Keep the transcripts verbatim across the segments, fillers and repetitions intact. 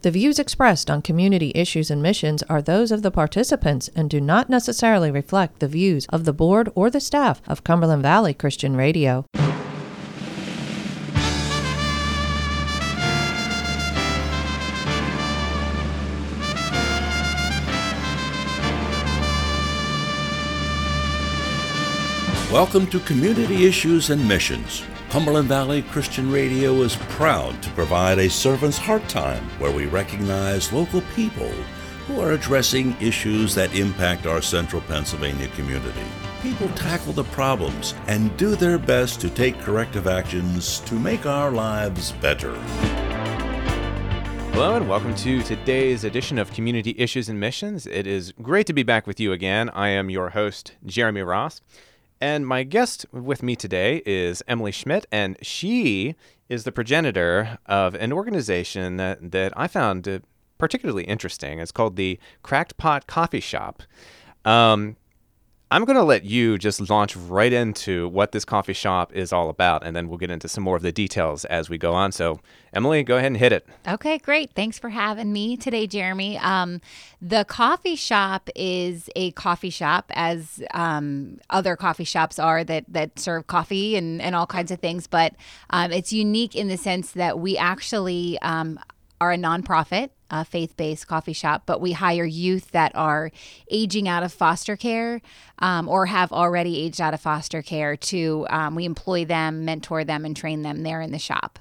The views expressed on Community Issues and Missions are those of the participants and do not necessarily reflect the views of the board or the staff of Cumberland Valley Christian Radio. Welcome to Community Issues and Missions. Cumberland Valley Christian Radio is proud to provide a servant's heart time where we recognize local people who are addressing issues that impact our central Pennsylvania community. People tackle the problems and do their best to take corrective actions to make our lives better. Hello and welcome to today's edition of Community Issues and Missions. It is great to be back with you again. I am your host, Jeremy Ross. And my guest with me today is Emily Schmidt, and she is the progenitor of an organization that, that I found uh, particularly interesting. It's called the Cracked Pot Coffee Shop. Um, I'm going to let you just launch right into what this coffee shop is all about, and then we'll get into some more of the details as we go on. So, Emily, go ahead and hit it. Okay, great. Thanks for having me today, Jeremy. Um, the coffee shop is a coffee shop, as um, other coffee shops are that that serve coffee and, and all kinds of things, but um, it's unique in the sense that we actually um, are a nonprofit, a faith-based coffee shop, but we hire youth that are aging out of foster care um, or have already aged out of foster care to, um, we employ them, mentor them, and train them there in the shop.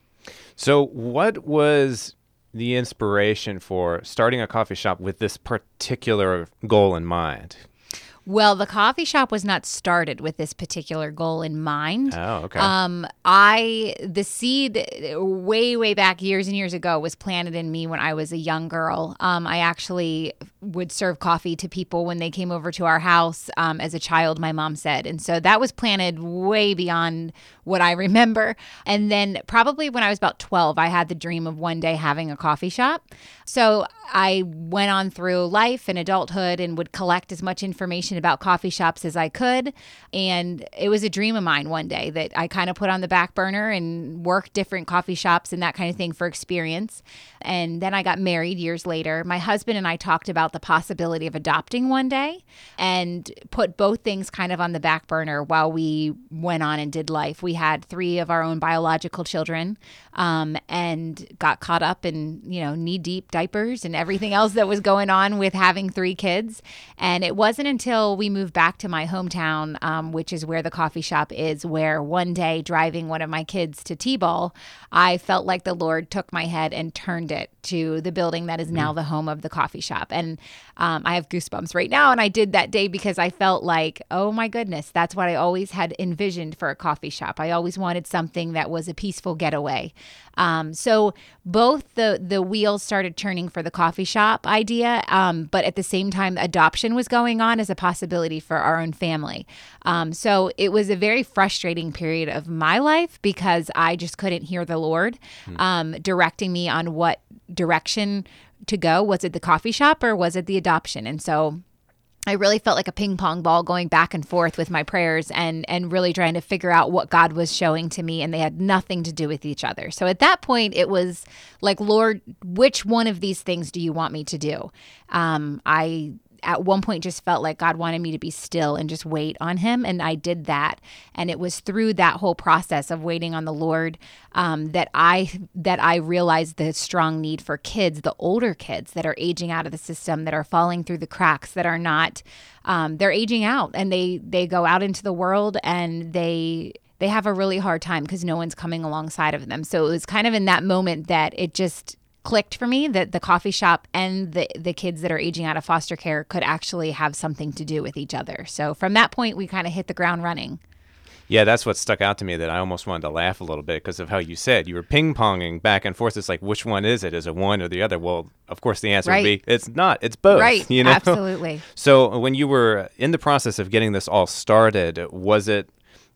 So what was the inspiration for starting a coffee shop with this particular goal in mind? Well, the coffee shop was not started with this particular goal in mind. Oh, okay. Um, I, the seed way, way back years and years ago was planted in me when I was a young girl. Um, I actually would serve coffee to people when they came over to our house um, as a child, my mom said. And so that was planted way beyond what I remember. And then probably when I was about twelve, I had the dream of one day having a coffee shop. So I went on through life and adulthood and would collect as much information about coffee shops as I could. And it was a dream of mine one day that I kind of put on the back burner and worked different coffee shops and that kind of thing for experience. And then I got married years later. My husband and I talked about the possibility of adopting one day and put both things kind of on the back burner while we went on and did life. We had three of our own biological children um, and got caught up in, you know, knee-deep diapers and everything else that was going on with having three kids. And it wasn't until we moved back to my hometown, um, which is where the coffee shop is, where one day driving one of my kids to T-ball, I felt like the Lord took my head and turned it to the building that is now mm. the home of the coffee shop. And um, I have goosebumps right now. And I did that day because I felt like, oh my goodness, that's what I always had envisioned for a coffee shop. I always wanted something that was a peaceful getaway. Um, so both the, the wheels started turning for the coffee shop idea, um, but at the same time, adoption was going on as a possibility for our own family. Um, so it was a very frustrating period of my life because I just couldn't hear the Lord um, directing me on what direction to go. Was it the coffee shop or was it the adoption? And so I really felt like a ping pong ball going back and forth with my prayers and and really trying to figure out what God was showing to me, and they had nothing to do with each other. So at that point, it was like, Lord, which one of these things do you want me to do? Um, I at one point just felt like God wanted me to be still and just wait on him. And I did that. And it was through that whole process of waiting on the Lord um, that I that I realized the strong need for kids, the older kids that are aging out of the system, that are falling through the cracks, that are not, um, they're aging out, and they, they go out into the world and they they have a really hard time because no one's coming alongside of them. So it was kind of in that moment that it just clicked for me that the coffee shop and the the kids that are aging out of foster care could actually have something to do with each other. So from that point, we kind of hit the ground running. Yeah, that's what stuck out to me, that I almost wanted to laugh a little bit because of how you said you were ping-ponging back and forth. It's like, which one is it? Is it one or the other? Well, of course, the answer right. would be it's not. It's both. Right, you know? Absolutely. So when you were in the process of getting this all started, was it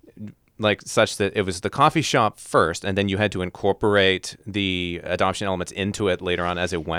like such that it was the coffee shop first and then you had to incorporate the adoption elements into it later on as it went?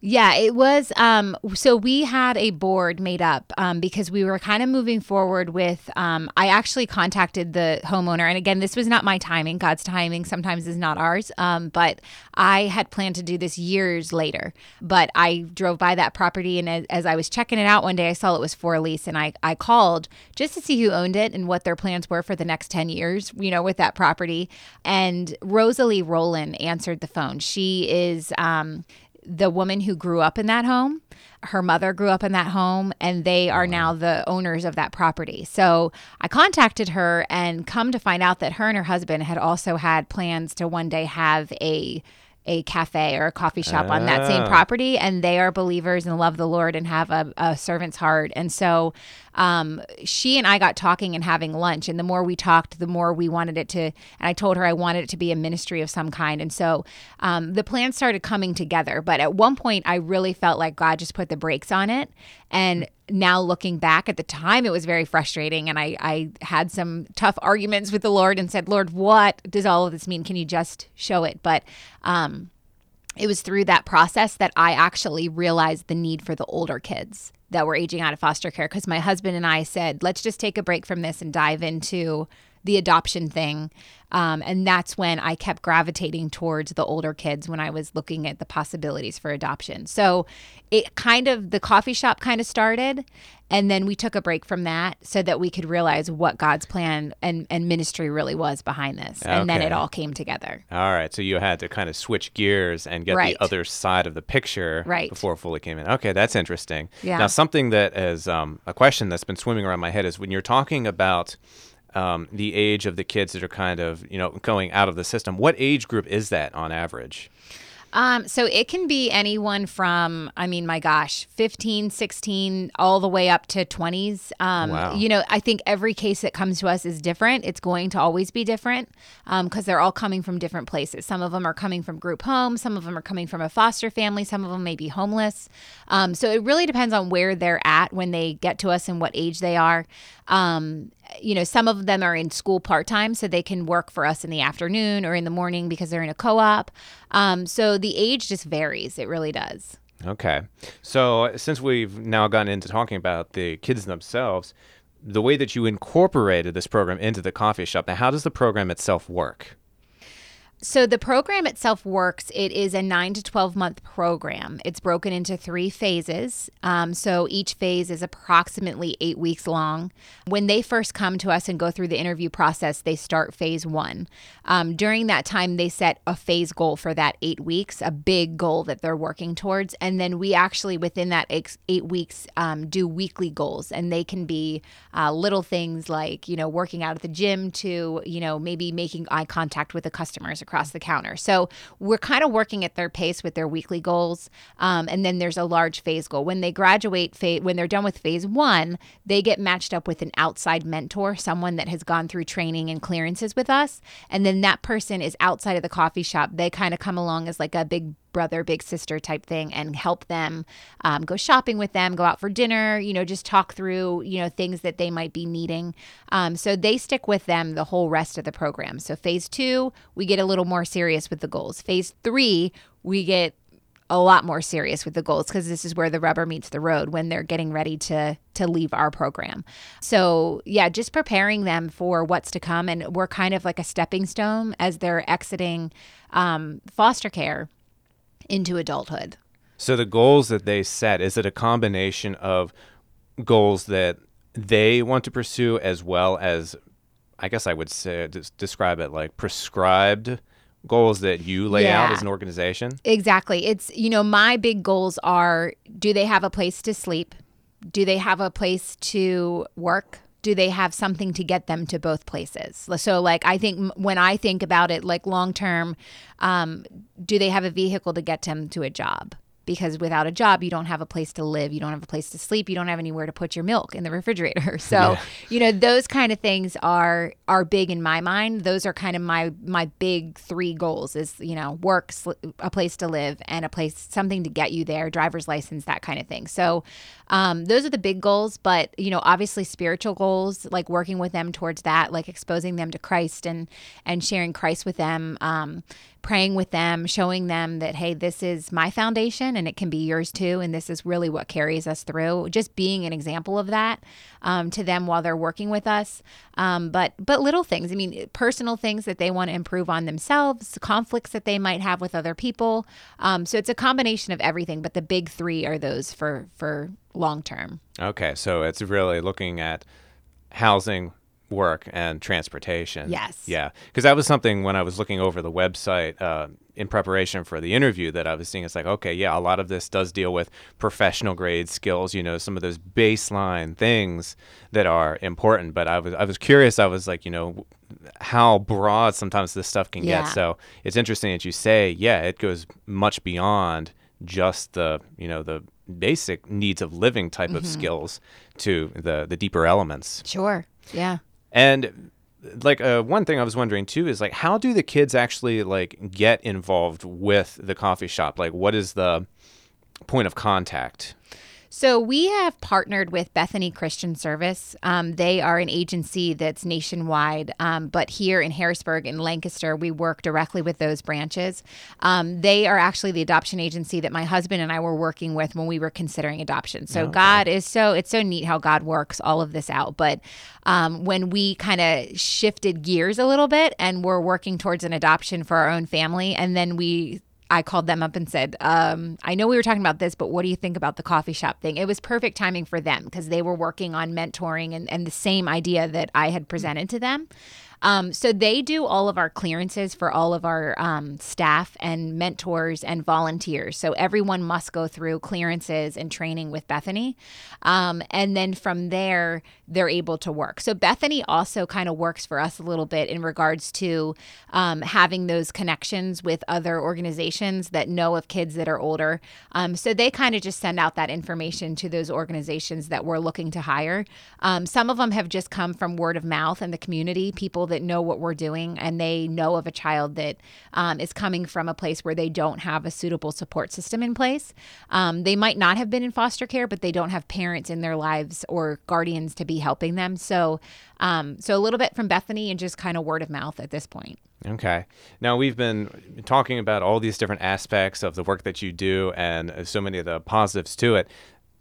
Yeah, it was. Um, so we had a board made up um, because we were kind of moving forward with, um, I actually contacted the homeowner. And again, this was not my timing. God's timing sometimes is not ours. Um, but I had planned to do this years later. But I drove by that property, and as, as I was checking it out one day, I saw it was for lease. And I, I called just to see who owned it and what their plans were for the next ten years, you know, with that property. And Rosalie Rowland answered the phone. She is... Um, the woman who grew up in that home. Her mother grew up in that home, and they are now the owners of that property. So I contacted her, and come to find out that her and her husband had also had plans to one day have a a cafe or a coffee shop on that same property. And they are believers and love the Lord and have a, a servant's heart. And so um, she and I got talking and having lunch. And the more we talked, the more we wanted it to, and I told her I wanted it to be a ministry of some kind. And so um, the plan started coming together. But at one point, I really felt like God just put the brakes on it. And now looking back, at the time, it was very frustrating. And I, I had some tough arguments with the Lord and said, Lord, what does all of this mean? Can you just show it? But um, it was through that process that I actually realized the need for the older kids that were aging out of foster care. Because my husband and I said, let's just take a break from this and dive into the adoption thing. Um, and that's when I kept gravitating towards the older kids when I was looking at the possibilities for adoption. So it kind of, the coffee shop kind of started, and then we took a break from that so that we could realize what God's plan and, and ministry really was behind this. Okay. And then it all came together. All right. So you had to kind of switch gears and get right. the other side of the picture right. before it fully came in. Okay, that's interesting. Yeah. Now, something that is um, a question that's been swimming around my head is when you're talking about Um, the age of the kids that are kind of, you know, going out of the system. What age group is that on average? Um, so it can be anyone from, I mean, my gosh, fifteen, sixteen, all the way up to twenties. Um, wow. You know, I think every case that comes to us is different. It's going to always be different um, because they're all coming from different places. Some of them are coming from group homes. Some of them are coming from a foster family. Some of them may be homeless. Um, so it really depends on where they're at when they get to us and what age they are. Um, you know, some of them are in school part-time, so they can work for us in the afternoon or in the morning because they're in a co-op. Um, so the age just varies. It really does. Okay. So since we've now gotten into talking about the kids themselves, the way that you incorporated this program into the coffee shop, now how does the program itself work? So the program itself works. It is a nine to twelve month program. It's broken into three phases. Um, so each phase is approximately eight weeks long. When they first come to us and go through the interview process, they start phase one. Um, during that time, they set a phase goal for that eight weeks, a big goal that they're working towards. And then we actually, within that eight, eight weeks, um, do weekly goals. And they can be uh, little things like, you know, working out at the gym to, you know, maybe making eye contact with the customers across the counter. So we're kind of working at their pace with their weekly goals. Um, and then there's a large phase goal. When they graduate, phase, when they're done with phase one, they get matched up with an outside mentor, someone that has gone through training and clearances with us. And then that person is outside of the coffee shop. They kind of come along as like a big brother, big sister type thing and help them um, go shopping with them, go out for dinner, you know, just talk through, you know, things that they might be needing. Um, so they stick with them the whole rest of the program. So phase two, we get a little more serious with the goals. Phase three, we get a lot more serious with the goals because this is where the rubber meets the road when they're getting ready to to leave our program. So yeah, just preparing them for what's to come. And we're kind of like a stepping stone as they're exiting um, foster care into adulthood. So the goals that they set, is it a combination of goals that they want to pursue as well as, I guess I would say, describe it like prescribed goals that you lay yeah. out as an organization? Exactly. It's, you know, my big goals are, do they have a place to sleep? Do they have a place to work? Do they have something to get them to both places? So like, I think when I think about it, like long term, um, do they have a vehicle to get them to a job? Because without a job, you don't have a place to live. You don't have a place to sleep. You don't have anywhere to put your milk in the refrigerator. So, yeah. you know, those kind of things are are big in my mind. Those are kind of my my big three goals is, you know, work, a place to live, and a place, something to get you there, driver's license, that kind of thing. So um, those are the big goals. But, you know, obviously spiritual goals, like working with them towards that, like exposing them to Christ and, and sharing Christ with them, um, praying with them, showing them that, hey, this is my foundation and it can be yours too. And this is really what carries us through. Just being an example of that um, to them while they're working with us. Um, but but little things, I mean, personal things that they want to improve on themselves, conflicts that they might have with other people. Um, so it's a combination of everything. But the big three are those for, for long term. Okay, so it's really looking at housing, work, and transportation. Yes. Yeah, because that was something when I was looking over the website uh, in preparation for the interview that I was seeing. It's like, okay, yeah, a lot of this does deal with professional grade skills, you know, some of those baseline things that are important. But I was I was curious. I was like, you know, how broad sometimes this stuff can Yeah. get. So it's interesting that you say, yeah, it goes much beyond just the, you know, the basic needs of living type Mm-hmm. of skills to the the deeper elements. Sure. Yeah. And like uh, one thing I was wondering too is like, how do the kids actually like get involved with the coffee shop? Like, what is the point of contact? So we have partnered with Bethany Christian Service. Um, they are an agency that's nationwide, um, but here in Harrisburg and Lancaster, we work directly with those branches. Um, they are actually the adoption agency that my husband and I were working with when we were considering adoption. So Okay. God is so, it's so neat how God works all of this out. But um, when we kind of shifted gears a little bit and we're working towards an adoption for our own family, and then we I called them up and said, um, I know we were talking about this, but what do you think about the coffee shop thing? It was perfect timing for them because they were working on mentoring and, and the same idea that I had presented to them. Um, so they do all of our clearances for all of our um, staff and mentors and volunteers. So everyone must go through clearances and training with Bethany. Um, and then from there, they're able to work. So Bethany also kind of works for us a little bit in regards to um, having those connections with other organizations that know of kids that are older. Um, so they kind of just send out that information to those organizations that we're looking to hire. Um, some of them have just come from word of mouth in the community, people that know what we're doing, and they know of a child that um, is coming from a place where they don't have a suitable support system in place. Um, they might not have been in foster care, but they don't have parents in their lives or guardians to be helping them. So, um, so a little bit from Bethany and just kind of word of mouth at this point. Okay. Now, we've been talking about all these different aspects of the work that you do and so many of the positives to it.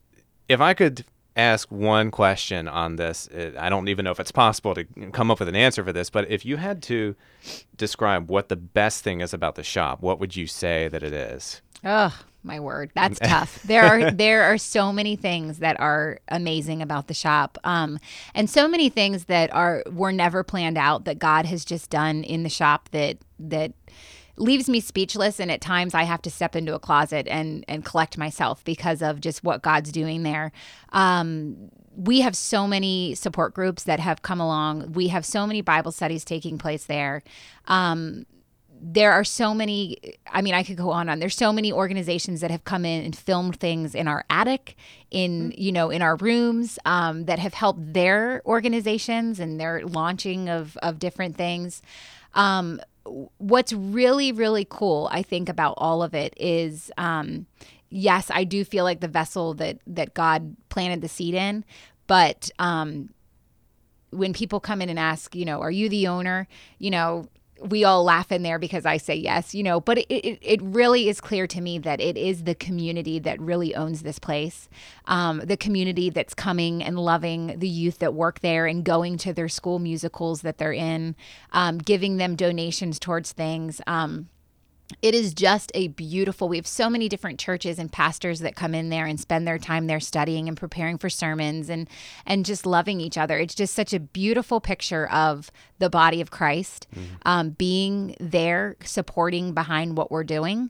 If I could ask one question on this, I don't even know if it's possible to come up with an answer for this, but if you had to describe what the best thing is about the shop, what would you say that it is? Oh, my word. That's tough. There are there are so many things that are amazing about the shop. Um, and so many things that are were never planned out that God has just done in the shop that that leaves me speechless. And at times I have to step into a closet and and collect myself because of just what God's doing there. Um, we have so many support groups that have come along. We have so many Bible studies taking place there. Um, There are so many, I mean, I could go on and on. There's so many organizations that have come in and filmed things in our attic, in, you know, in our rooms, um, that have helped their organizations and their launching of, of different things. Um, what's really, really cool, I think, about all of it is, um, yes, I do feel like the vessel that, that God planted the seed in, but um, when people come in and ask, you know, are you the owner? You know, we all laugh in there because I say yes, you know, but it, it, it really is clear to me that it is the community that really owns this place. Um, the community that's coming and loving the youth that work there and going to their school musicals that they're in, um, giving them donations towards things. Um, It is just a beautiful, we have so many different churches and pastors that come in there and spend their time there studying and preparing for sermons and, and just loving each other. It's just such a beautiful picture of the body of Christ, mm-hmm. um, being there, supporting behind what we're doing.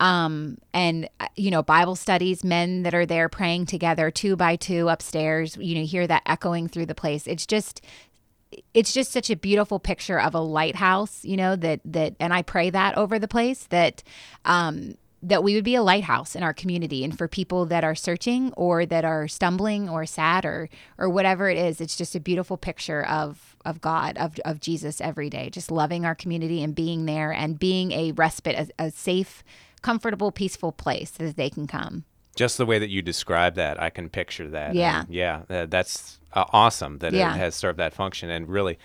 Um, and, you know, Bible studies, men that are there praying together two by two upstairs, you know, hear that echoing through the place. It's just It's just such a beautiful picture of a lighthouse, you know, that, that, and I pray that over the place, that, um, that we would be a lighthouse in our community. And for people that are searching or that are stumbling or sad or, or whatever it is, it's just a beautiful picture of, of God, of, of Jesus every day, just loving our community and being there and being a respite, a, a safe, comfortable, peaceful place that they can come. Just the way that you describe that, I can picture that. Yeah. And yeah, uh, that's uh, awesome that Yeah. it has served that function. And really,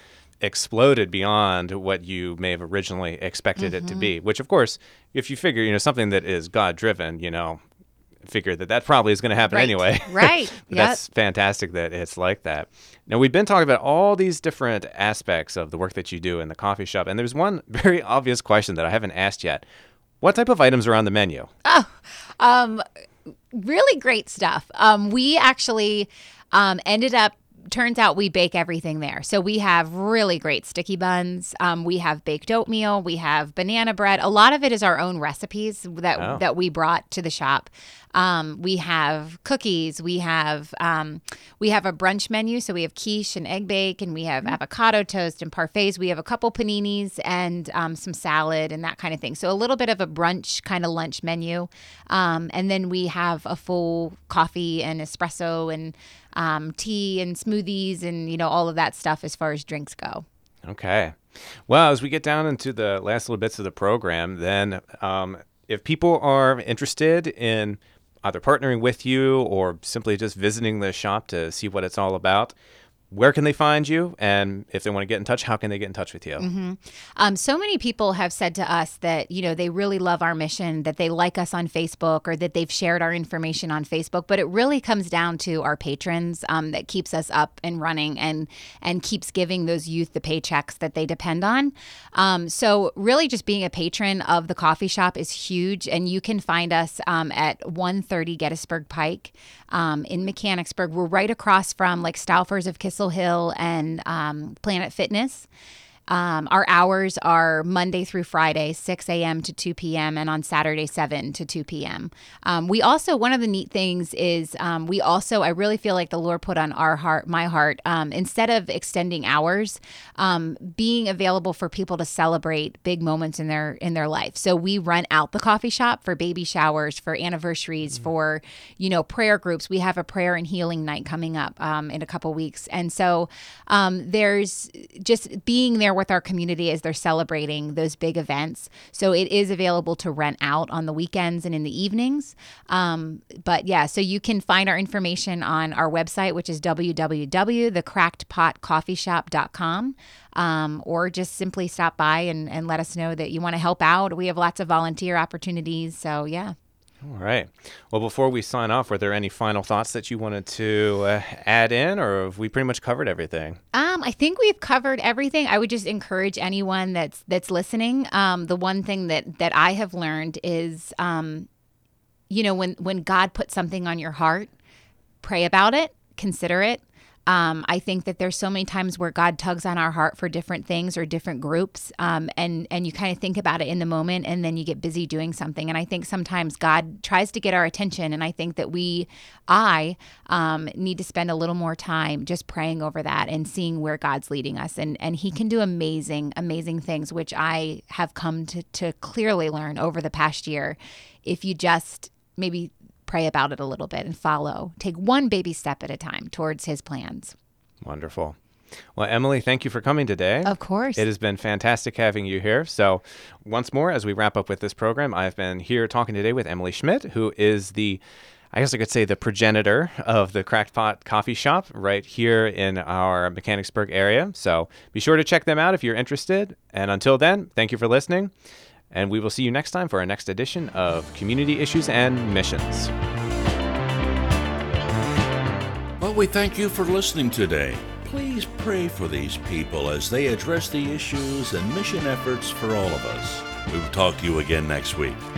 exploded beyond what you may have originally expected mm-hmm. it to be, which, of course, if you figure, you know, something that is God-driven, you know, figure that that probably is going to happen right. anyway. Right. But yep. That's fantastic that it's like that. Now, we've been talking about all these different aspects of the work that you do in the coffee shop, and there's one very obvious question that I haven't asked yet. What type of items are on the menu? Oh, um, really great stuff. Um, we actually um, ended up turns out we bake everything there. So we have really great sticky buns. Um, we have baked oatmeal. We have banana bread. A lot of it is our own recipes that oh. that we brought to the shop. Um, we have cookies. We have um, we have a brunch menu. So we have quiche and egg bake, and we have mm-hmm. avocado toast and parfaits. We have a couple paninis and um, some salad and that kind of thing. So a little bit of a brunch kind of lunch menu. Um, and then we have a full coffee and espresso and um, tea and smoothies and, you know, all of that stuff as far as drinks go. Okay. Well, as we get down into the last little bits of the program, then um, if people are interested in either partnering with you or simply just visiting the shop to see what it's all about, where can they find you? And if they want to get in touch, how can they get in touch with you? Mm-hmm. Um, so many people have said to us that, you know, they really love our mission, that they like us on Facebook, or that they've shared our information on Facebook. But it really comes down to our patrons um, that keeps us up and running and and keeps giving those youth the paychecks that they depend on. Um, so really just being a patron of the coffee shop is huge. And you can find us um, at one thirty Gettysburg Pike um, in Mechanicsburg. We're right across from like Stouffer's of Kissel Hill and um, Planet Fitness. Um, our hours are Monday through Friday, six a.m. to two p.m. and on Saturday, seven to two p.m. Um, we also, one of the neat things is um, we also, I really feel like the Lord put on our heart, my heart, um, instead of extending hours, um, being available for people to celebrate big moments in their in their life. So we rent out the coffee shop for baby showers, for anniversaries, mm-hmm. for, you know, prayer groups. We have a prayer and healing night coming up um, in a couple weeks. And so um, there's just being there with our community as they're celebrating those big events. So it is available to rent out on the weekends and in the evenings. Um, but yeah, so you can find our information on our website, which is w w w dot the cracked pot coffee shop dot com. Um, or just simply stop by and, and let us know that you want to help out. We have lots of volunteer opportunities. So yeah. All right. Well, before we sign off, were there any final thoughts that you wanted to uh, add in, or have we pretty much covered everything? Um, I think we've covered everything. I would just encourage anyone that's that's listening. Um, the one thing that that I have learned is, um, you know, when when God puts something on your heart, pray about it, consider it. Um, I think that there's so many times where God tugs on our heart for different things or different groups, um, and and you kind of think about it in the moment, and then you get busy doing something. And I think sometimes God tries to get our attention, and I think that we, I, um, need to spend a little more time just praying over that and seeing where God's leading us. And and He can do amazing, amazing things, which I have come to to clearly learn over the past year. If you just maybe pray about it a little bit and follow. Take one baby step at a time towards His plans. Wonderful. Well, Emily, thank you for coming today. Of course. It has been fantastic having you here. So once more, as we wrap up with this program, I've been here talking today with Emily Schmidt, who is the, I guess I could say, the progenitor of the Cracked Pot Coffee Shop right here in our Mechanicsburg area. So be sure to check them out if you're interested. And until then, thank you for listening. And we will see you next time for our next edition of Community Issues and Missions. Well, we thank you for listening today. Please pray for these people as they address the issues and mission efforts for all of us. We will talk to you again next week.